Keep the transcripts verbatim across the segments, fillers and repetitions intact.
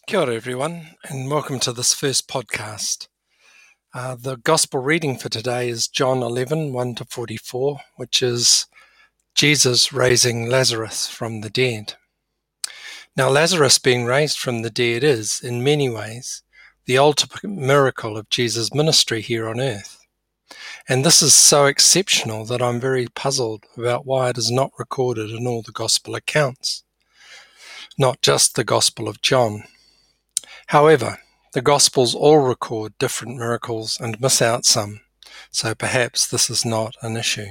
Kia ora everyone, and welcome to this first podcast. Uh, the Gospel reading for today is John eleven, one to forty-four, which is Jesus raising Lazarus from the dead. Now Lazarus being raised from the dead is, in many ways, the ultimate miracle of Jesus' ministry here on earth. And this is so exceptional that I'm very puzzled about why it is not recorded in all the Gospel accounts, not just the Gospel of John. However, the Gospels all record different miracles and miss out some, so perhaps this is not an issue.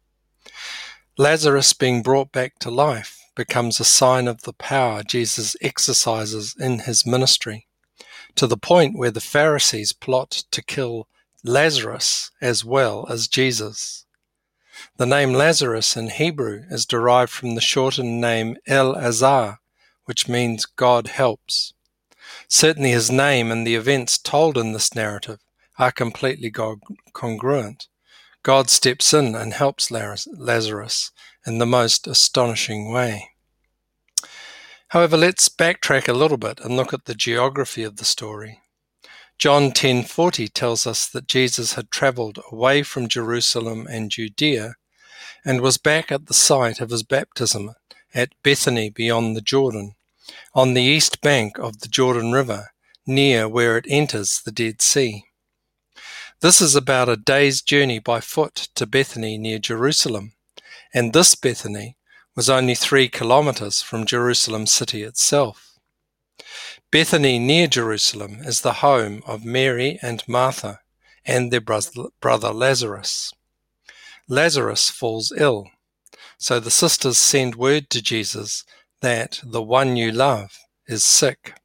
Lazarus being brought back to life becomes a sign of the power Jesus exercises in his ministry, to the point where the Pharisees plot to kill Lazarus as well as Jesus. The name Lazarus in Hebrew is derived from the shortened name El-Azar, which means God helps. Certainly his name and the events told in this narrative are completely congruent. God steps in and helps Lazarus in the most astonishing way. However, let's backtrack a little bit and look at the geography of the story. John ten forty tells us that Jesus had travelled away from Jerusalem and Judea and was back at the site of his baptism at Bethany beyond the Jordan, on the east bank of the Jordan River, near where it enters the Dead Sea. This is about a day's journey by foot to Bethany near Jerusalem, and this Bethany was only three kilometres from Jerusalem city itself. Bethany near Jerusalem is the home of Mary and Martha and their brother Lazarus. Lazarus falls ill, so the sisters send word to Jesus that the one you love is sick.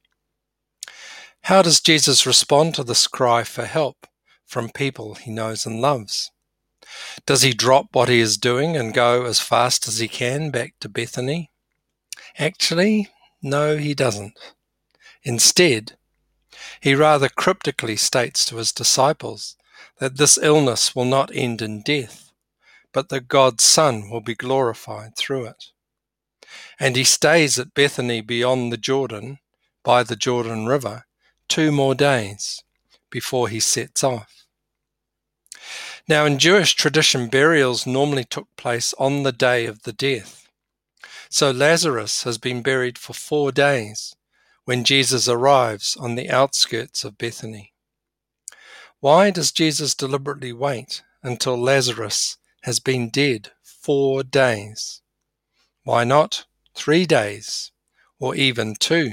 How does Jesus respond to this cry for help from people he knows and loves? Does he drop what he is doing and go as fast as he can back to Bethany? Actually, no, he doesn't. Instead, he rather cryptically states to his disciples that this illness will not end in death, but that God's Son will be glorified through it. And he stays at Bethany beyond the Jordan, by the Jordan River, two more days before he sets off. Now, in Jewish tradition, burials normally took place on the day of the death. So Lazarus has been buried for four days when Jesus arrives on the outskirts of Bethany. Why does Jesus deliberately wait until Lazarus has been dead four days? Why not three days, or even two?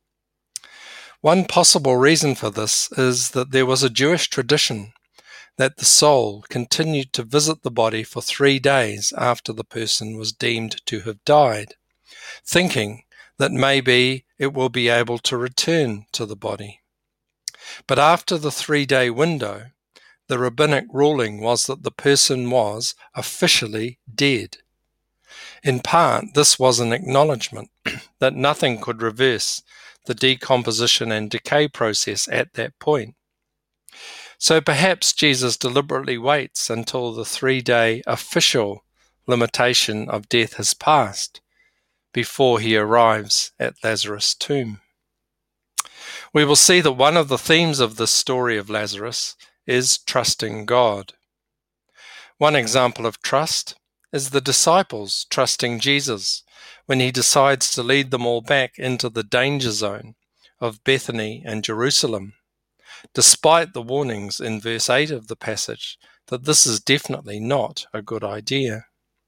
One possible reason for this is that there was a Jewish tradition that the soul continued to visit the body for three days after the person was deemed to have died, thinking that maybe it will be able to return to the body. But after the three-day window, the rabbinic ruling was that the person was officially dead. In part, this was an acknowledgement that nothing could reverse the decomposition and decay process at that point. So perhaps Jesus deliberately waits until the three-day official limitation of death has passed before he arrives at Lazarus' tomb. We will see that one of the themes of this story of Lazarus is trusting God. One example of trust is the disciples trusting Jesus when he decides to lead them all back into the danger zone of Bethany and Jerusalem, despite the warnings in verse eight of the passage that this is definitely not a good idea.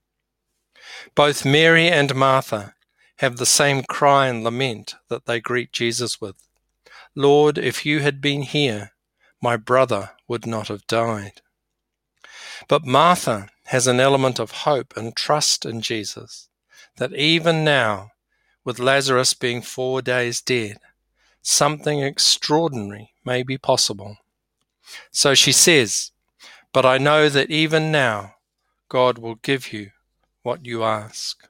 Both Mary and Martha have the same cry and lament that they greet Jesus with. Lord, if you had been here, my brother would not have died. But Martha has an element of hope and trust in Jesus, that even now, with Lazarus being four days dead, something extraordinary may be possible. So she says, "But I know that even now, God will give you what you ask."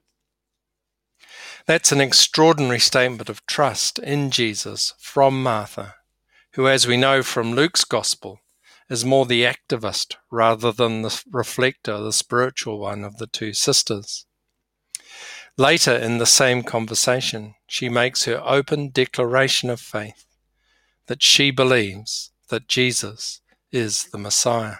That's an extraordinary statement of trust in Jesus from Martha, who, as we know from Luke's Gospel, is more the activist rather than the reflector, the spiritual one of the two sisters. Later in the same conversation, she makes her open declaration of faith that she believes that Jesus is the Messiah.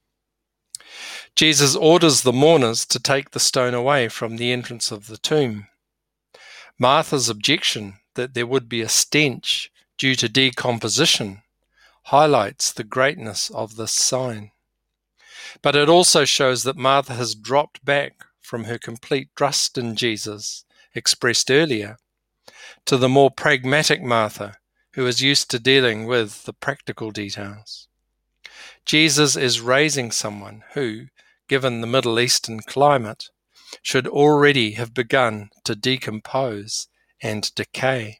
Jesus orders the mourners to take the stone away from the entrance of the tomb. Martha's objection that there would be a stench due to decomposition highlights the greatness of this sign. But it also shows that Martha has dropped back from her complete trust in Jesus, expressed earlier, to the more pragmatic Martha, who is used to dealing with the practical details. Jesus is raising someone who, given the Middle Eastern climate, should already have begun to decompose and decay.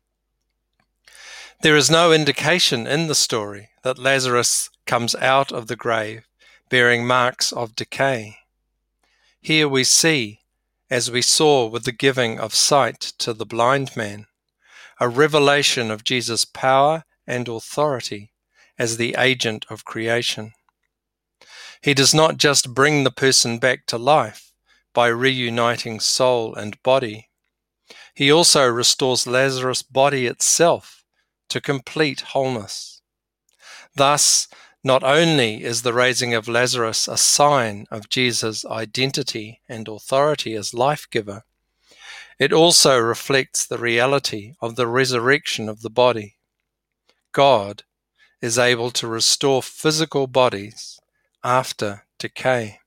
There is no indication in the story that Lazarus comes out of the grave bearing marks of decay. Here we see, as we saw with the giving of sight to the blind man, a revelation of Jesus' power and authority as the agent of creation. He does not just bring the person back to life by reuniting soul and body. He also restores Lazarus' body itself to complete wholeness. Thus, not only is the raising of Lazarus a sign of Jesus' identity and authority as life-giver, it also reflects the reality of the resurrection of the body. God is able to restore physical bodies after decay.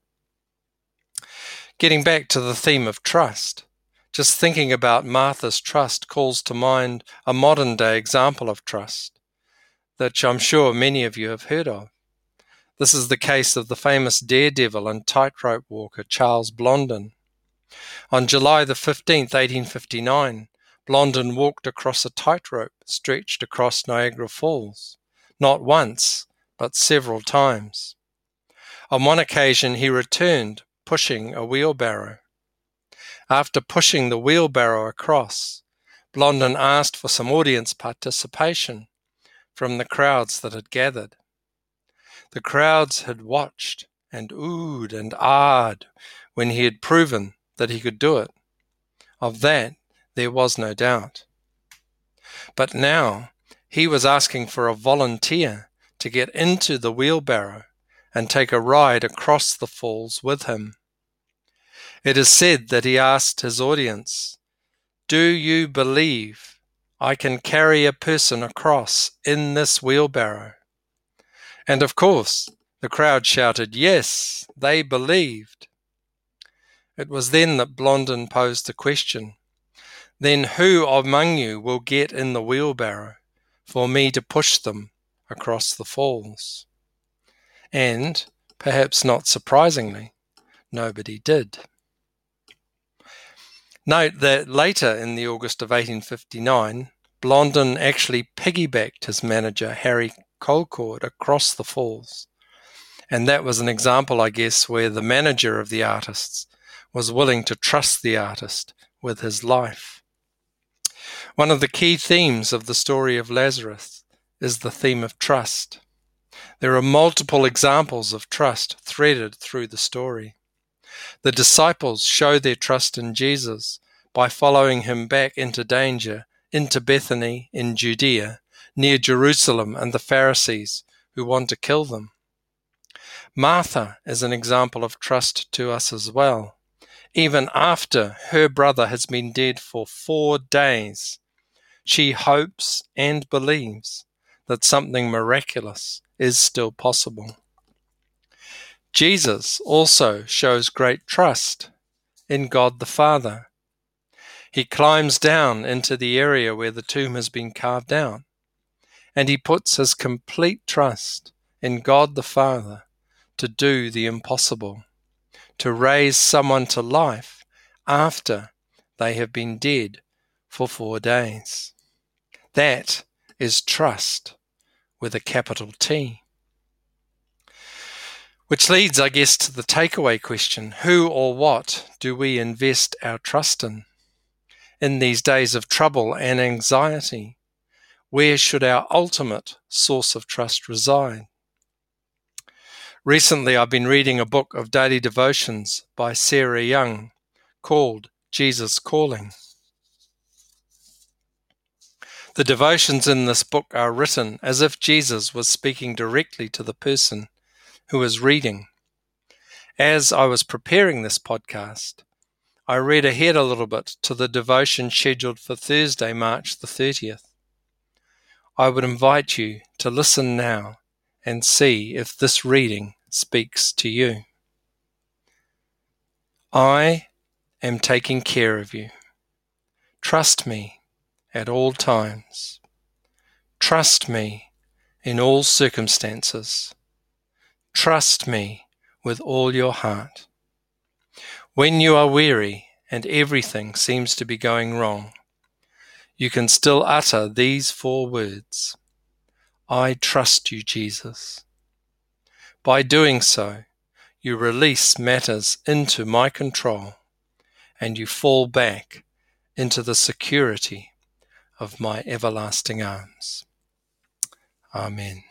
Getting back to the theme of trust, just thinking about Martha's trust calls to mind a modern-day example of trust that I'm sure many of you have heard of. This is the case of the famous daredevil and tightrope walker Charles Blondin. On July the fifteenth, eighteen fifty-nine, Blondin walked across a tightrope stretched across Niagara Falls, not once, but several times. On one occasion, he returned pushing a wheelbarrow. After pushing the wheelbarrow across, Blondin asked for some audience participation from the crowds that had gathered. The crowds had watched and oohed and ahed when he had proven that he could do it. Of that, there was no doubt. But now, he was asking for a volunteer to get into the wheelbarrow and take a ride across the falls with him. It is said that he asked his audience, "Do you believe I can carry a person across in this wheelbarrow?" And of course, the crowd shouted, "Yes, they believed." It was then that Blondin posed the question, "Then who among you will get in the wheelbarrow for me to push them across the falls?" And, perhaps not surprisingly, nobody did. Note that later in the August of eighteen fifty-nine, Blondin actually piggybacked his manager, Harry Colcord, across the falls. And that was an example, I guess, where the manager of the artists was willing to trust the artist with his life. One of the key themes of the story of Lazarus is the theme of trust. There are multiple examples of trust threaded through the story. The disciples show their trust in Jesus by following him back into danger, into Bethany in Judea, near Jerusalem and the Pharisees who want to kill them. Martha is an example of trust to us as well. Even after her brother has been dead for four days, she hopes and believes that something miraculous is still possible. Jesus also shows great trust in God the Father. He climbs down into the area where the tomb has been carved out, and he puts his complete trust in God the Father to do the impossible, to raise someone to life after they have been dead for four days. That is trust with a capital T. Which leads, I guess, to the takeaway question: who or what do we invest our trust in? In these days of trouble and anxiety, where should our ultimate source of trust reside? Recently, I've been reading a book of daily devotions by Sarah Young called Jesus calling. The devotions in this book are written as if Jesus was speaking directly to the person who is reading. As I was preparing this podcast, I read ahead a little bit to the devotion scheduled for Thursday, March the thirtieth. I would invite you to listen now and see if this reading speaks to you. I am taking care of you. Trust me at all times. Trust me in all circumstances. Trust me with all your heart. When you are weary and everything seems to be going wrong, you can still utter these four words: I trust you, Jesus. By doing so, you release matters into my control, and you fall back into the security of my everlasting arms. Amen.